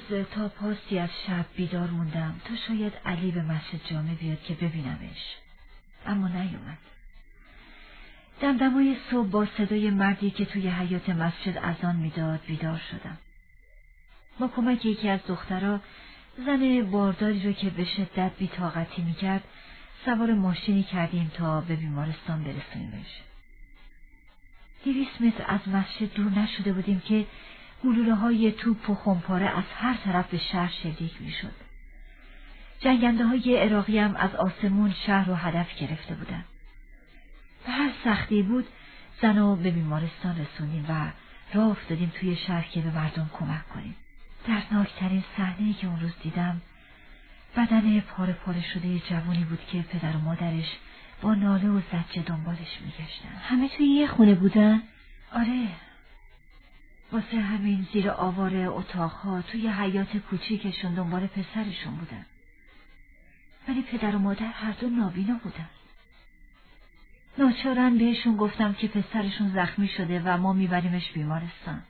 تا پاسی از شب بیدار موندم تا شاید علی به مسجد جامع بیاد که ببینمش، اما نیومد. دمدمای صبح با صدای مردی که توی حیاط مسجد اذان میداد بیدار شدم. با کمک یکی از دخترها، زن بارداری رو که به شدت بی‌طاقتی میکرد، سوار ماشینی کردیم تا به بیمارستان برسونیمش. 200 متر از مسجد دور نشده بودیم که گلوله‌های توپ و خمپاره از هر طرف به شهر شلیک میشد. جنگنده‌های عراقی هم از آسمون شهر رو هدف گرفته بودن. به هر سختی بود زنو به بیمارستان رسوندیم و راه افتادیم توی شهر که به مردم کمک کنیم. دردناکترین صحنه‌ای که اون روز دیدم بدن پاره پاره شده جوانی بود که پدر و مادرش با ناله و زجه دنبالش میگشتن. همه توی یه خونه بودن؟ آره. واسه همین زیر آوار اتاقها توی حیاط کوچیکشون دنبال پسرشون بودن. ولی پدر و مادر هر دو نابینا بودن. ناچارن بهشون گفتم که پسرشون زخمی شده و ما میبریمش بیمارستان.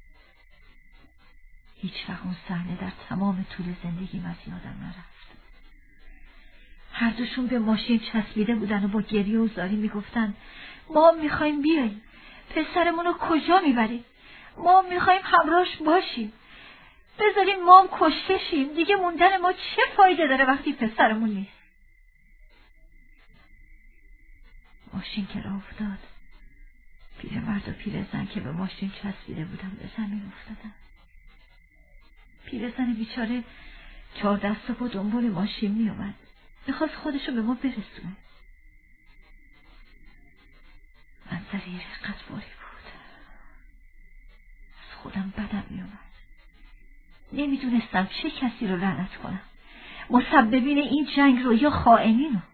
هیچ وقت اون صحنه در تمام طول زندگیم از یادم نرفت. هر دوشون به ماشین چسبیده بودن و با گریه و زاری میگفتن ما میخوایم بیاییم. پسرمونو کجا میبریم؟ ما میخوایم همراهش باشیم. بذاریم ما هم کشته شیم. دیگه موندن ما چه فایده داره وقتی پسرمون نیست؟ ماشین که راه افتاد، پیرمرد و پیرزن که به ماشین چسبیده بودن به زمین افتادن. پیرزن بیچاره 4 دست با دنبال ماشین می اومد. میخواست خودشو به ما برسونه. منظره رقت باری بود. از خودم بدم می اومد. نمیدونستم چه کسی رو لعنت کنم. مسببین این جنگ رو یا خائنین رو.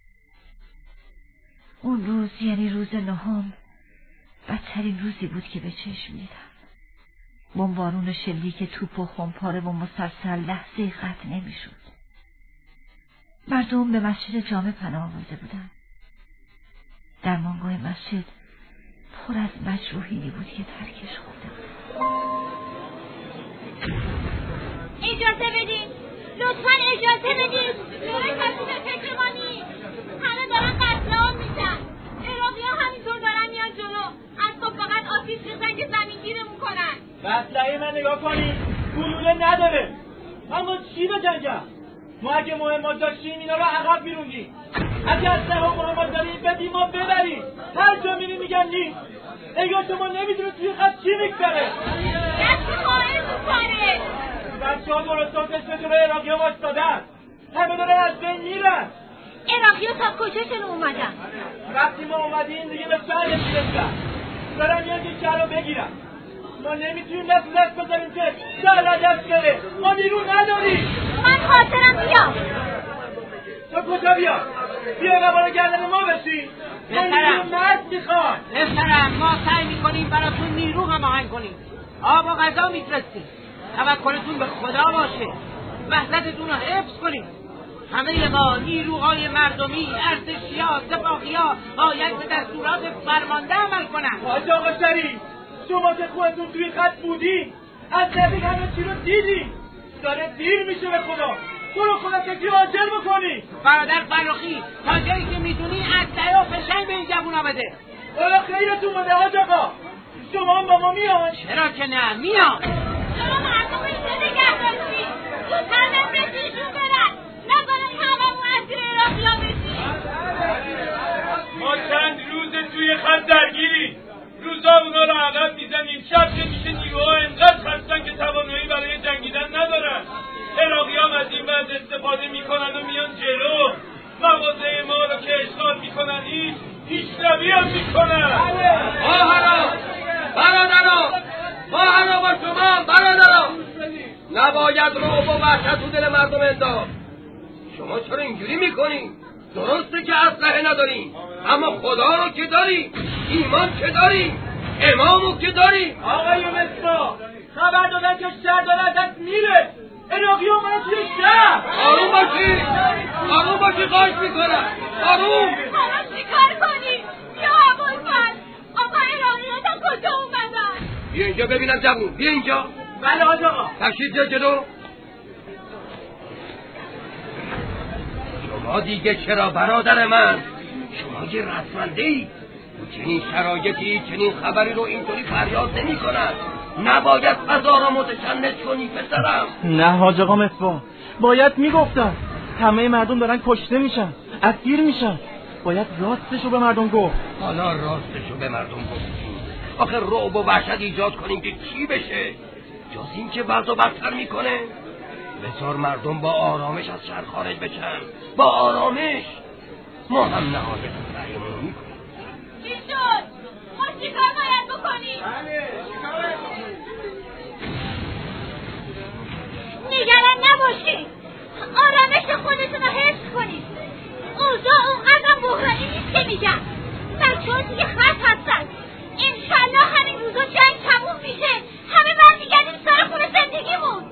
اون روز یعنی روز 9 بدترین روزی بود که به چشم دیدم. بمبارون و شلیک توپ و خمپاره و مسلسل لحظه قطع نمیشد. مردم به مسجد جامع پناه آورده بودند. در مانگاه مسجد پر از مجروحینی بود که ترکش خورده بود. اجازه بدین، لطفاً اجازه بدین. داره کسی به فکر ما نیست. همه دارن قتل عام میشن. عراقی ها همینطور دارن میان جلو. از صبح فقط آتیش ریزن که زمین گیرمون کنن. مسئله من نگاه کنید، گلوله نداره. اما چی بجنگم؟ ما اگه مهمات داشتیم اینا رو عقب میروندیم. اگه از سه مهمات داریم بدیم ما ببریم. هر جا میریم میگن نیست. اگه شما نمیدونید توی خط چی میگذره. دست خواهر تو کاره. بچه ها درستان کشم جلو عراقی ها باشتادن. همه داره از بین میرن. عراقی ها تا کجاشون اومدن؟ وقتی ما اومدیم دیگه به شهر رسیدن. دارن میان که شهر رو بگیرن. ما نمیتونیم دست بذاریم که شهر عجب بره. ما نیرو نداریم. من خاطرم بیام. تو کجا بیام؟ بیا نبارا گردن ما بشین. ما نیرو مرد میخوام. بسرم ما سعی میکنیم براتون نیرو هماهنگ کنیم. آب و غذا میفرستیم. توکلتون به خدا باشه. وحدتتون رو حفظ کنیم. همه ما نیروهای مردمی، ارتشی‌ها، سپاهی‌ها باید به دستورات فرمانده عمل کنند. حاج آقا شریف، شما که خودتون توی خط بودین، از نزدیک همه چی رو دیدین. داره دیر میشه به خدا. تو رو خدا که عاجل بکنی. برادر فرخی، تا جایی که میدونی اسلحه و فشنگ به این جوونا بده. والا خیرتون بده حاج آقا. شما هم با ما میان؟ چرا که نه، میان. شما مردم اینجا نگه داشتید. زودتر بفرستیشون برن. نکنه هممون اسیر عراقی‌ها بشیم. ما چند روز توی خط درگیریم. روزا اونا رو عقب میزنیم. شب که میشه نیروها انقدر خستن که توانایی برای جنگیدن ندارن. عراقی هم از این وضع استفاده میکنن و میان جلو. مغازه ما رو که اشغال میکنن پیشروی هم میکنن. برادران با شما برادران نباید رعب و وحشت تو دل مردم انداخت. شما چرا اینجوری میکنین؟ درسته که اسلحه نداریم اما خدا رو که داریم، ایمان که داریم، امامو که داریم. آقای مصطفی خبر دادن که شهر داره ازت میره. عراقی ها منو توی شهر. آروم باشی خواهش میکنم. آروم. حالا چی کار کنیم؟ یا ابوالفضل آقا عراقی ها تا کجا اومدن؟ بیا اینجا ببینم جوون. بیا اینجا. بله حاج آقا. تشریف جلو. شما دیگه چرا برادر من؟ شما یه رسمنده ای. چنین شرایطی چنین خبری رو اینطوری فریاد نمی کنن. نباید فضا را متشنج کنی پسرم. نه حاج آقا مصباح، باید میگفتم. همه مردم دارن کشته میشن، اسیر میشن. باید راستشو به مردم گفت. حالا راستشو به مردم گفتیم. آخه رعب و وحشت ایجاد کنیم که چی بشه؟ جز این که وضع بدتر میکنه. بذار مردم با آرامش از شهر خارج بشن. با آرامش. ما هم نهایت سعیمون میکنیم. چی شد؟ ما چی کار باید بکنیم؟ نگران نباشید. آرامش خودتون رو حفظ کنید. اوضاع اونقدر بحرانی نیست که میگم. بچه‌ها دیگه خط هستن. انشالله همین روزا جنگ تموم میشه. همه برمیگردیم سر خونه زندگیمون.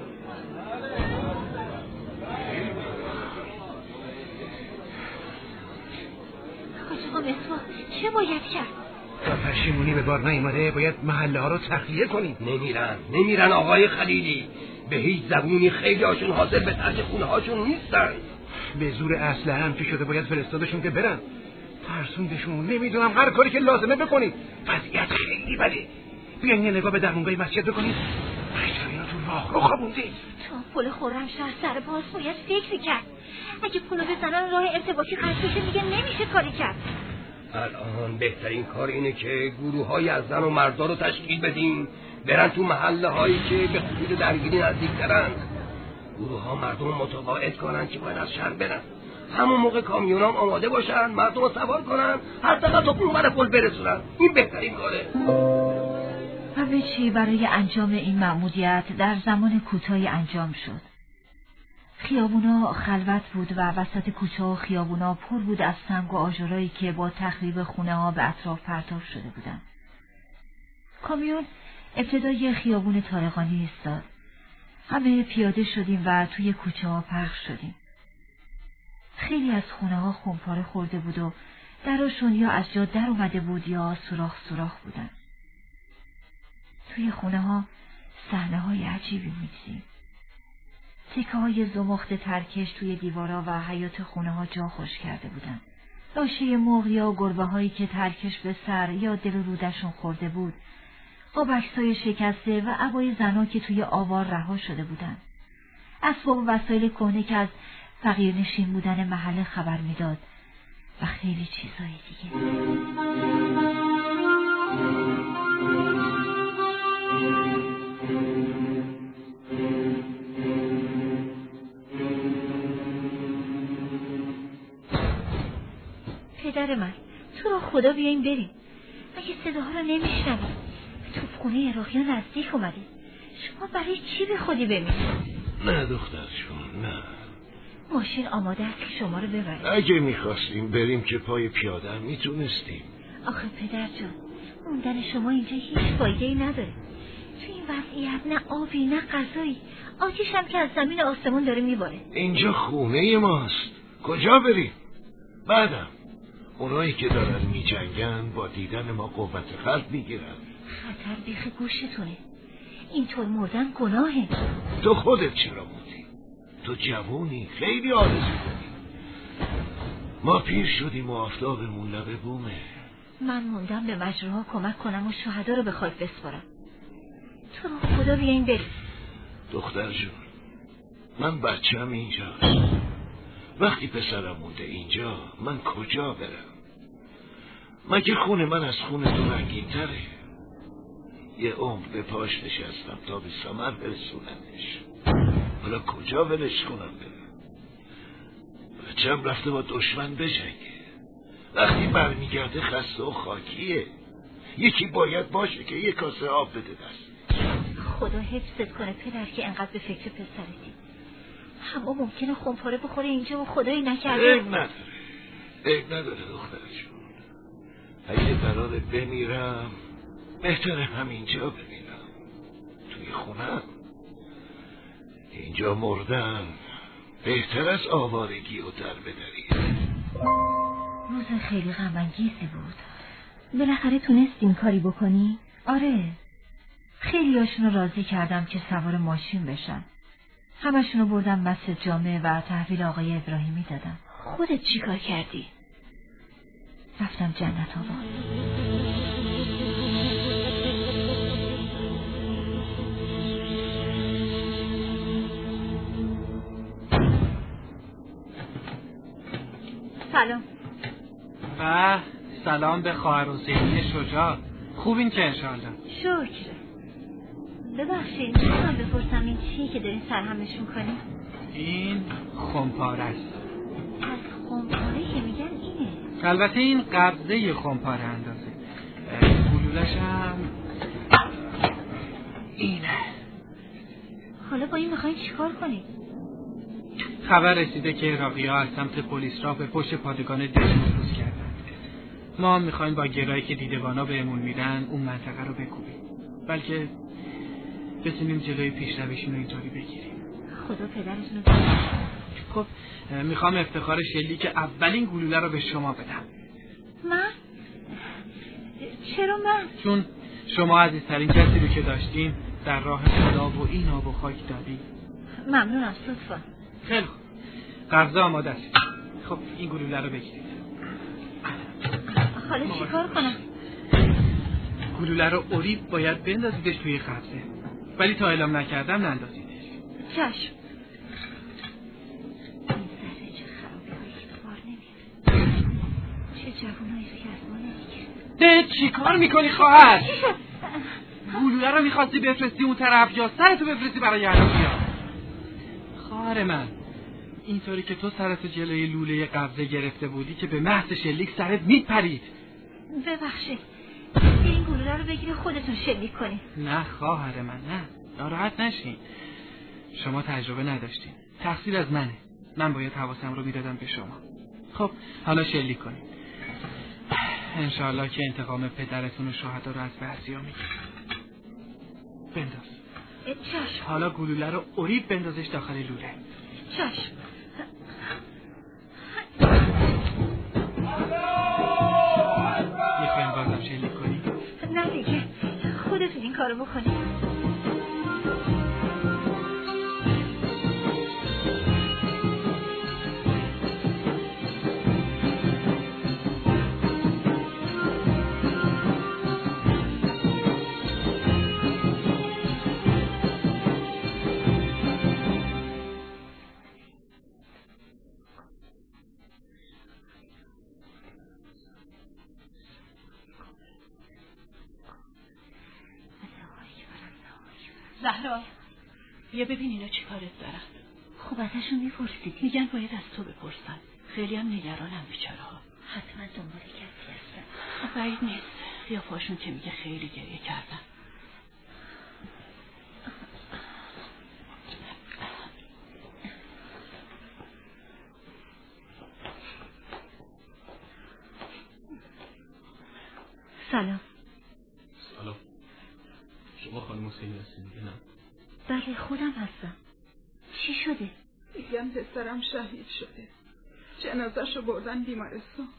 حاج آقا مصباح چه باید کرد؟ تا پشیمونی به بار نیامده باید محله ها رو تخلیه کنیم. نمیرن آقای خلیلی. به هیچ زبونی خیلی هاشون حاضر به ترک خونه هاشون نیستن. به زور اسلحه هم که شده باید فرستادشون که برن. ترسوندشون. نمیدونم هر کاری که لازمه بکنید. وضعیت خیلی بده. بیاین یه نگاه به درمونگاه مسجد بکنید. اینا تو راه رو خوابونده. تا پل خرمشهر سر باز باید فکر کرد. اگه پلو بزنن راه ارتباطی قطع بشه دیگه نمیشه کاری کرد. الان بهترین کار اینه که گروه‌های از زن و مردا رو تشکیل بدیم. برن تو محله هایی که به حدود درگیری نزدیک‌ترن. گروه ها مردم متقاعد کنن که باید از شهر برن. همون موقع کامیونام آماده باشن، مردم رو سوار کنن، هر دقیقه تا اون بر پل برسونن. این بهترین کاره. همه چی برای انجام این مأموریت در زمان کوتاهی انجام شد. خیابونا خلوت بود و وسط کوچه و خیابونا پر بود از سنگ و آجرایی که با تخریب خونه ها به اطراف پرتاب شده بودند. کامیون ابتدای خیابون طارقانی ایستاد. همه پیاده شدیم و توی کوچه ها پخش شدیم. خیلی از خونه ها خونپاره خورده بود و دراشون یا از جا در اومده بود یا سوراخ بودن. توی خونه ها صحنه های عجیبی می‌دیدیم. تکه های زمخت ترکش توی دیوارا و حیاط خونه ها جا خوش کرده بودن. لاشه مرغ یا گربه هایی که ترکش به سر یا دل و رودشون خورده بود. قابکسای شکسته و عبای زنا که توی آوار رها شده بودن. اسباب و وسایل کهنه که از فقیرنشین بودن محله خبر میداد و خیلی چیزای دیگه. پدر من، تو رو خدا بیاییم بریم. مگه صداها رو نمیشنویم؟ توپخونه عراقی‌ها نزدیک اومده. شما برای چی به خودی بمیرید؟ نه دخترشون، نه. ماشین آماده است که شما رو ببریم. اگه میخواستیم بریم که پای پیاده هم میتونستیم. آخه پدر جان، موندن شما اینجا هیچ فایده‌ای نداره. تو این وضعیت نه آبی نه غذایی. آتیش هم که از زمین آسمون داره میباره. اینجا خونه ماست. کجا بریم؟ بعدم اونایی که دارن میجنگن با دیدن ما قوت قلب میگیرن. خطر بیخ گوشتونه. اینطور مردن گناهه. تو خودت چرا موندی؟ تو جوونی، خیلی آرزو کنی. ما پیر شدیم و آفتابمون لبه بومه. من موندم به مجروحا کمک کنم و شهدا رو به خاک بسپارم. تو رو خدا بیاین بریم. دختر جون، من بچه‌م اینجاست. وقتی پسرم مونده اینجا، من کجا برم؟ مگه خونه من از خونه تو رنگین تره؟ یه عمر به پاش نشستم تا به ثمر برسونمش. حالا کجا ولش کنم برم؟ بچه‌م رفته با دشمن بجنگه. وقتی برمیگرده خسته و خاکیه. یکی باید باشه که یه کاسه آب بده دست. خدا حفظت کنه پدر که انقدر به فکر پسرتی. همه ممکنه خونپاره بخوره اینجا و خدایی نکرده. عیب نداره دختر جون. اگه قراره بمیرم بهتره همینجا بمیرم، توی خونم. اینجا مردن بهتر از آوارگی و در بدری. روز خیلی غم‌انگیزی بود. بالاخره تونستیم کاری بکنی؟ آره، خیلی هاشون رو راضی کردم که سوار ماشین بشن. همشون رو بردم مسجد جامع و تحویل آقای ابراهیمی دادم. خودت چی کار کردی؟ رفتم جنت آباد. سلام. سلام به خواهر حسینی شجاع. خوبین که انشاءالله؟ شکر. ببخشید میخوام بپرسم این چیه که دارین سرهمش میکنی؟ این خمپاره است. از خمپاره که میگن اینه؟ البته این قبضه خمپاره اندازه. گلولش هم اینه. حالا با این میخواین چیکار کنید؟ خبر رسیده که عراقی‌ها از سمت پلیس را به پشت پادگان دژ نفوذ کردن. ما هم میخوایم با گرایی که دیدبانا بهمون میدن اون منطقه رو بکوبیم، بلکه بتونیم جلوی پیشرویشون رو اینطوری بگیریم. خدا پدرشون رو خب میخوام افتخار شلیک اولین گلوله رو به شما بدم. من؟ چرا من؟ چون شما عزیزترین کسی رو که داشتین در راه خدا و این آب و خاک دادین. ممنونم صدفا. خیلی خوب، قبضه آماده است. خب این گلوله رو بگیرید. حالا چی کار کنم؟ گلوله رو اوریب باید بندازیدش توی قبضه، ولی تا اعلام نکردم نندازیدش. چشم. این سره چه خرابی هایی که بار نمیاد. چه جوانایی رو که از ما نمیگیره. چی کار میکنی خواهر؟ گلوله رو میخواستی بفرستی اون طرف یا سرتو بفرستی برای عراقی‌ها؟ خواهر من، اینطوری که تو سرتو جلوی لوله قبضه گرفته بودی که به محض شلیک سرت میپرید. ببخشید، این گلوله رو بگیری خودتون شلیک کنی. نه خواهر من، نه، ناراحت نشین. شما تجربه نداشتین، تقصیر از منه. من باید حواسم رو میدادم به شما. خب حالا شلیک کنید. انشاءالله که انتقام پدرتون و شهدا رو از بعضیا میگیرم. بنداز. چشم. حالا گلوله رو اوریب بندازش داخل لوله. چشم. میخوایم بازم شلیک کنی؟ نه دیگه، خودتون این کارو بکنی. زهرا، بیا ببین اینا چی کارت دارن. خب ازشون میپرسیدی؟ میگن باید از تو بپرسن. خیلی هم نگرانم بیچاره ها. حتما دنبال کسی هستن. بعید نیست، قیافه‌شون که میگه خیلی گریه کردن. سلام. سلام. شما خانم حسینی هستین دیگه؟ نه بله خودم هستم. چی شده؟ میگم پسرم شهید شده. جنازه‌شو بردن بیمارستان.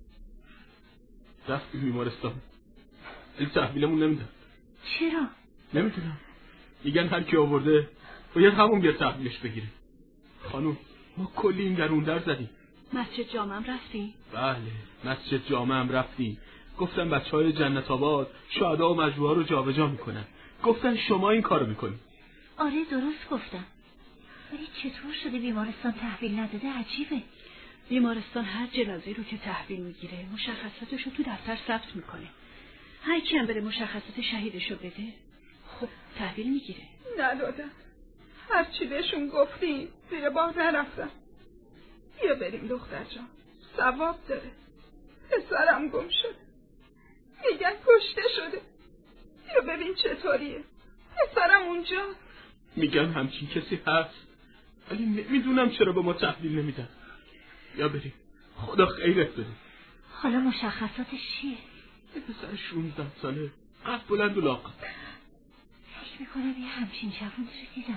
رفت بیمارستان؟ ولی تحویلمون نمیدن. چرا؟ نمیدونم. میگن هر کی آورده باید همون بیاد تحویلش بگیره. خانم ما کلی این در اون در زدیم. مسجد جامع هم رفتی؟ بله مسجد جامع هم رفتیم. گفتن بچه‌های جنت آباد شهدا و مجروحا رو جابجا میکنن. گفتن شما این کارو میکنی. آره درست گفتم. ولی چطور شده بیمارستان تحویل نداده؟ عجیبه. بیمارستان هر جنازه‌ای رو که تحویل میگیره مشخصاتش رو تو دفتر ثبت میکنه. هر کی هم بره مشخصات شهیدش رو بده خب تحویل میگیره. ندادن. هرچی بهشون گفتیم زیر بار نرفتن. بیا بریم دختر جان، ثواب داره. پسرم گم شد، میگن کشته شده. بیا ببین چطوریه. پسرم اونجا. میگن همچین کسی هست ولی نمیدونم چرا به ما تحویل نمیدن. یا بریم خدا خیرت بده. حالا مشخصاتش چیه؟ یه پسر 16 ساله، قد بلند و لاغر. فکر میکنم یه همچین جوانی رو دیدم.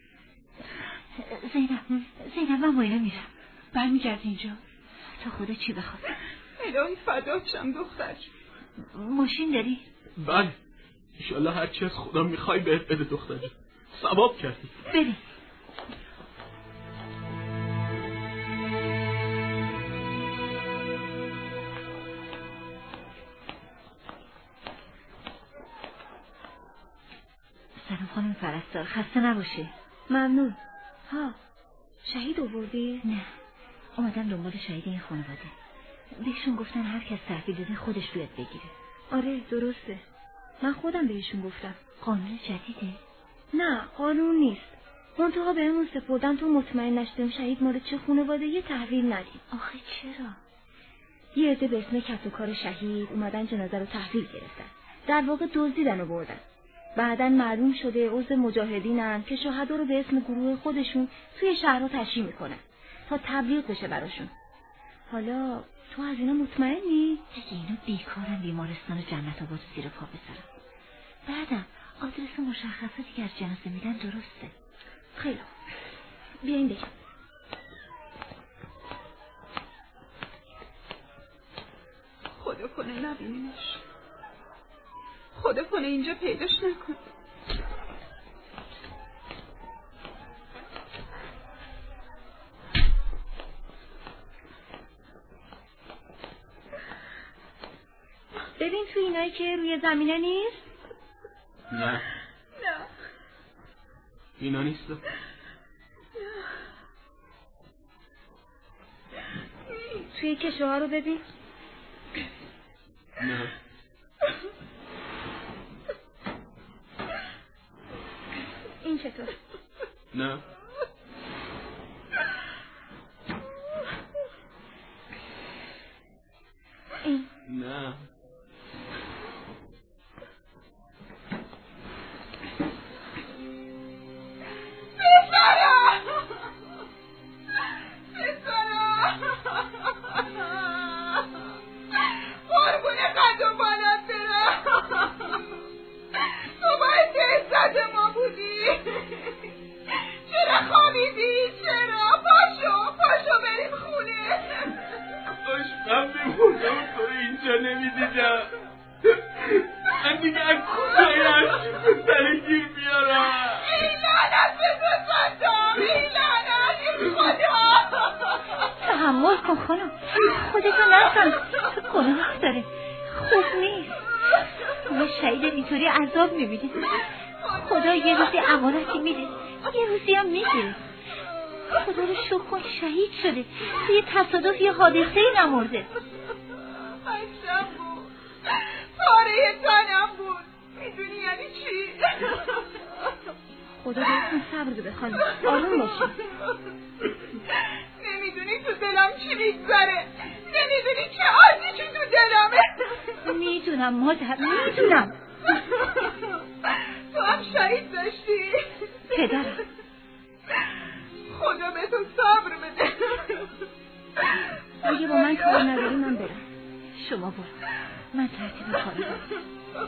زینب من با اینا میرم. برمیگردی اینجا؟ تا خدا چی بخواد. الهی فدات شم دختر. ماشین داری؟ بله انشالله هرچی از خدا میخوای بهت بده دختر جان. ثواب کردی. بریم. سلام خانم پرستار، خسته نباشه. ممنون. ها، شهید آوردی؟ نه، اومدم دنبال شهید این خانواده. بهشون گفتن هر کس تحویل داده خودش بیاد بگیره. آره درسته، من خودم بهشون گفتم. قانون جدیده؟ نه قانون نیست، منتها بهمون سپردن تو مطمئن نشدیم شهید مال چه خانواده یه تحویل ندیم. آخه چرا؟ یه عده به اسم کسب و کار شهید اومدن جنازه رو تحویل گرفتن، در واقع دزدیدن و بردن. بعدن معلوم شده عضو مجاهدینن که شهدا رو به اسم گروه خودشون توی شهرها تشییع میکنن تا تبلیغ بشه براشون. حالا تو از اینا مطمئنی؟ دیگه اینا بیکارن بیمارستان جنت آباد زیر پا بذارن. بعدم آدرس مشخصاتی که از جنازه میدن درسته. خیلی بیاین بگم. خدا کنه نبینیمش، خدا کنه اینجا پیداش نکن. ببین تو اینایی که روی زمینه نیست. نه اینا نیست. توی کشوها رو ببین. نه این چطور؟ نه این نه تحمل کن خانم، خودتو نزن، تو گناه داره، خوب نیست. ما شهید اینطوری عذاب میبینیم. خدا یه روزی امانتی میده، یه روزی هم میگیره. خدا رو شکر کن شهید شده، توی تصادف یه حادثه‌ای نمرده. بچم بود، پاره تنم بود، میدونی یعنی چی؟ خدا بهتون صبر بده خانم، آروم باشی. نمیدونی تو دلم چی میگذره، نمیدونی چه آتیشی تو دلمه. میدونم مادر، میدونم. تو هم شهید داشتی؟ پدرم. خدا به تو صبر بده. اگه با من کار نداری من برم. شما برو، من ترتیب کارو دارم.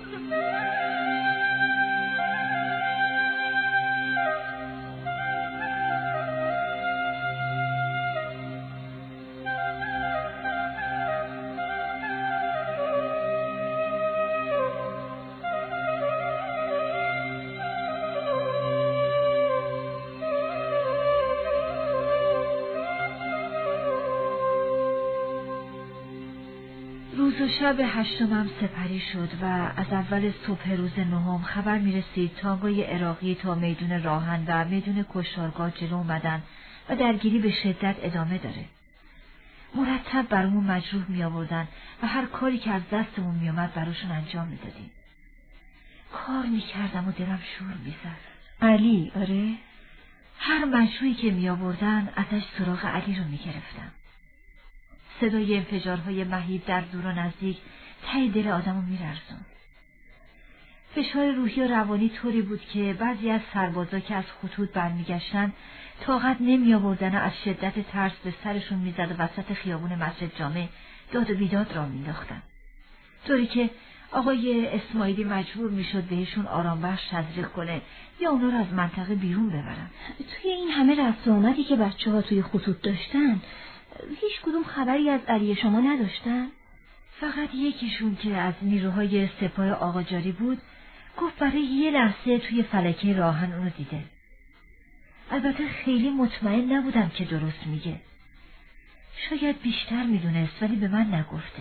روز و شب 8 سپری شد و از اول صبح روز 9 خبر میرسید تانگای عراقی تا میدون راهن و میدون کشتارگاه جلو اومدن و درگیری به شدت ادامه داره. مرتب برامون مجروح می آوردن و هر کاری که از دستمون می اومد براشون انجام می دادیم. کار می کردم و دلم شور می زد. علی، آره؟ هر مجروحی که می آوردن ازش سراغ علی رو می گرفتم. صدای انفجارهای مهیب در دور و نزدیک ته دل آدمو می‌لرزوند. فشار روحی و روانی طوری بود که بعضی از سربازا که از خطوط برمیگشتن طاقت نمی‌آوردن و از شدت ترس به سرشون میزد و وسط خیابون مسجد جامع داد و بیداد را مینداختن. طوری که آقای اسماعیلی مجبور میشد بهشون آرام بخش تزریق کنه یا اونا رو از منطقه بیرون ببرن. توی این همه رفت و آمدی که بچه‌ها توی خطوط داشتن هیچ کدوم خبری از علی شما نداشتن؟ فقط یکیشون که از نیروهای سپاه آقاجاری بود گفت برای یه لحظه توی فلکه راهن اونو دیده. البته خیلی مطمئن نبودم که درست میگه. شاید بیشتر میدونست ولی به من نگفته.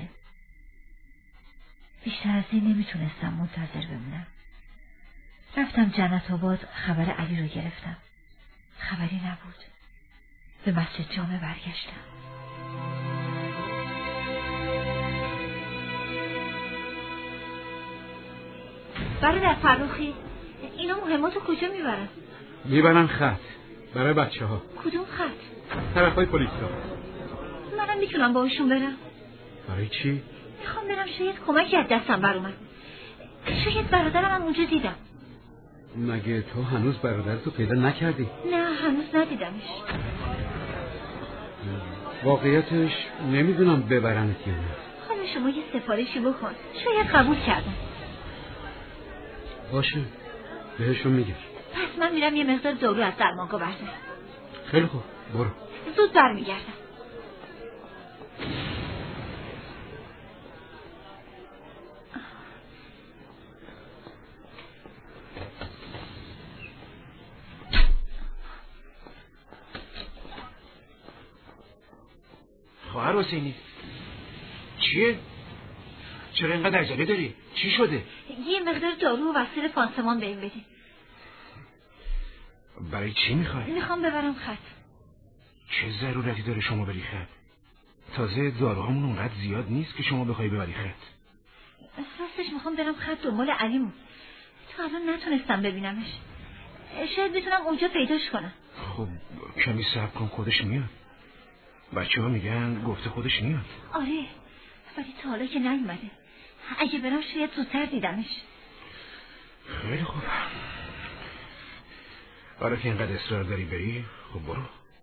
بیشتر از این نمیتونستم منتظر بمونم. رفتم جنت آباد، خبر علی رو گرفتم. خبری نبود. به مسجد جامع برگشتم. برادر فرخی، اینا مهماتو کجا میبرن؟ میبرن خط برای بچه ها. کدوم خط؟ طرفای پلیس ها. منم میتونم باهاشون برم؟ برای چی؟ میخوام برم، شاید کمکی از دستم برامد. شاید برادرم هم اونجا دیدم. مگه تو هنوز برادرتو پیدا نکردی؟ نه هنوز ندیدمش. واقعیتش نمیدونم ببرنت یا نه. حالا شما یه سفارشی بکن، شاید قبول کردم. باشه بهشون میگه. پس من میرم یه مقدار دارو از درمانگاه بردارم. خیلی خوب برو. زود برمیگردم. خواهر حسینی چیه؟ چرا اینقدر عجله داری؟ چی شده؟ یه مقدار دارو و وسیله پانسمان بهم بدین. برای چی میخوای؟ میخوام ببرم خط. چه ضرورتی داره شما بری خط؟ تازه داروهامون اونقدر زیاد نیست که شما بخوای ببری خط. راستش میخوام برم خط دنبال علیمون. تو الان نتونستم ببینمش. شاید بتونم اونجا پیداش کنم. خب کمی صبر کن، خودش میاد. بچه ها میگن گفته خودش میاد. آره ولی تا حالا که نیومده. اگه برم شاید زودتر دیدمش. خیلی خوب. آره که اینقدر اصرار داری بری، خب برو.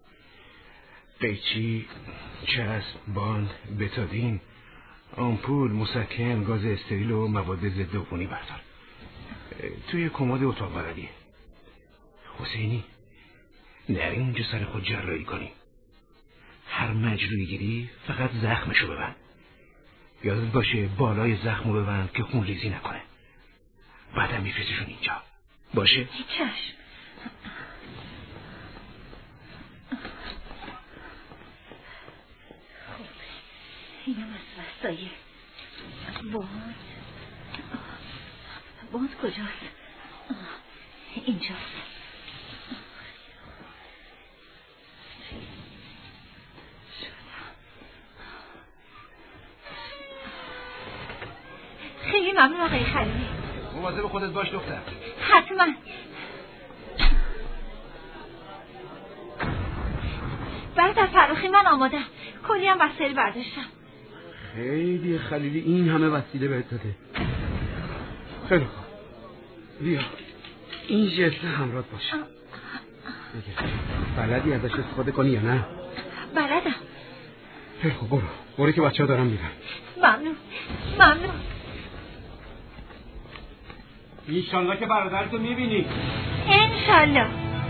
قیچی، چسب، باند، بتادین، آمپول، مسکن، گاز استریل و مواد ضد عفونی بردار. توی کمد اتاق بلدیه. حسینی نری اونجا سر خود جراحی کنی. هر مجروحی گیری فقط زخمشو ببند. یادت باشه بالای زخمو ببند که خون ریزی نکنه. بعدم میفرستشون اینجا. باشه؟ چشم. اینم از وسایل. باند کجاست؟ اینجاست. خیلی ممنون آقای خلیلی. مواظب خودت باش دختر. حتما. برادر فرخی من آمادم. کلی هم وسایل برداشتم. خیلی خلیلی این همه وسیله بهت داده. خیلی خوب. بیا این جسته همراهت باشه. بگه بلدی ازش استفاده کنی یا نه؟ بلدم. خیلی خوب برو که بچه ها دارم میرن. ممنون. ایشالله که برادرتو میبینی. انشالله.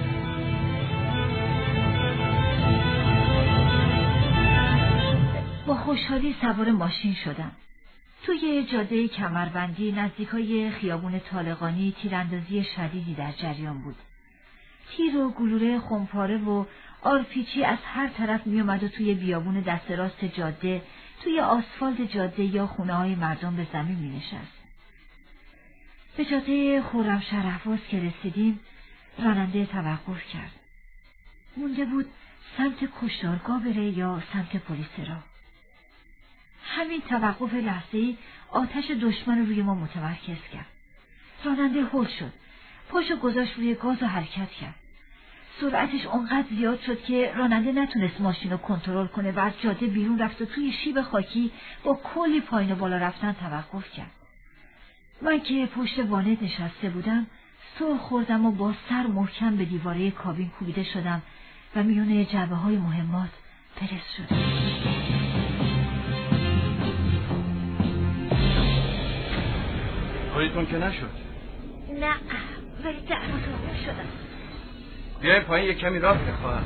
با خوشحالی سوار ماشین شدم. توی جاده کمربندی نزدیکای خیابون طالقانی تیراندازی شدیدی در جریان بود. تیر و گلوله خمپاره و آرپیچی از هر طرف می اومد و توی بیابون دست راست جاده، توی آسفالت جاده یا خونه‌های مردم به زمین می نشست. به جاده خرمشهر اهواز که رسیدیم راننده توقف کرد. مونده بود سمت کشتارگاه بره یا سمت پلیس راه. همین توقف لحظه‌ای آتش دشمن رو روی ما متمرکز کرد. راننده هول شد. پاشو گذاشت روی گاز و حرکت کرد. سرعتش اونقدر زیاد شد که راننده نتونست ماشین رو کنترل کنه و از جاده بیرون رفت و توی شیب خاکی با کلی پایین و بالا رفتن توقف کرد. من که پشت وانت نشسته بودم سر خوردم و با سر محکم به دیواره کابین کوبیده شدم و میون جعبه‌های مهمات فرست شدم. حالیتون که نشد؟ نه ولی درماتون شدم. بیای پایین یک کمی راه بخواه.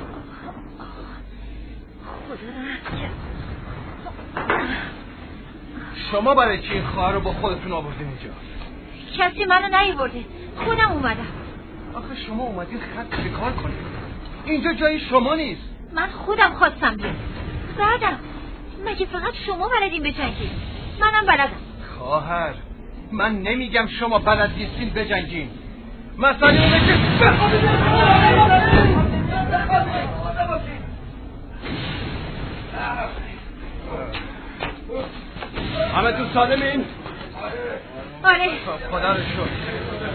خدا رحم کرد. شما برای چی این خواهر رو با خودتون آوردین اینجا؟ کسی منو نیاورده، خودم اومدم. آخه شما اومدین خط چیکار کنید؟ اینجا جای شما نیست. من خودم خواستم بیام. بعدم مگه فقط شما بلدین بجنگین؟ منم بلدم. خواهر، من نمیگم شما بلد نیستین بجنگین. مسئله اینه که همه تو سالمین؟ آره. خدا رو شکر.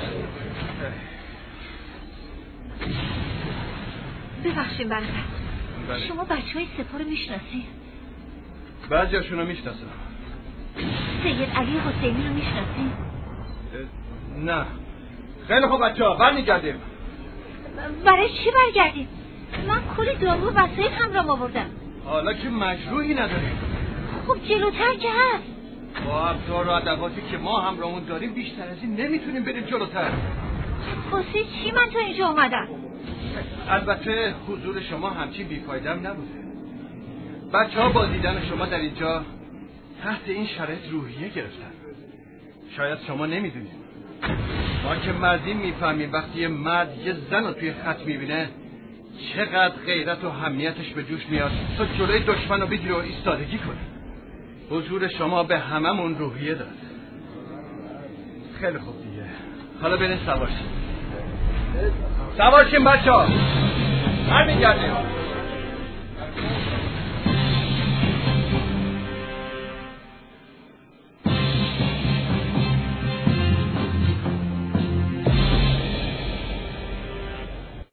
ببخشید برادر، شما بچه‌های سپاه رو میشناسید؟ بعضیاشون رو میشناسم. سید علی حسینی رو میشناسید؟ نه. خیلی خوب بچه‌ها، برمیگردیم. برای چی برگردیم؟ من کلی دارو و وسایل همراهم آوردم. حالا که مجروحی نداریم. خب جلوتر که هست. با ابزار و ادواتی که ما همراهمون داریم بیشتر از این نمیتونیم بریم جلوتر. واسه چی من تا اینجا اومدم؟ البته حضور شما همچین بیفایدم نبوده. بچه‌ها با دیدن شما در اینجا تحت این شرایط روحیه گرفتن. شاید شما نمیدونید. ما که مردیم میفهمیم وقتی یه مرد یه زن رو توی خط میبینه چقدر غیرت و حمیتش به جوش میاد تا جلوی دشمن رو بگیره و ایستادگی کنه. حضور شما به هممون روحیه داد. خیلی خوب دیگه. حالا برین سوار شیم. سوار شیم بچه‌ها. برمیگردیم.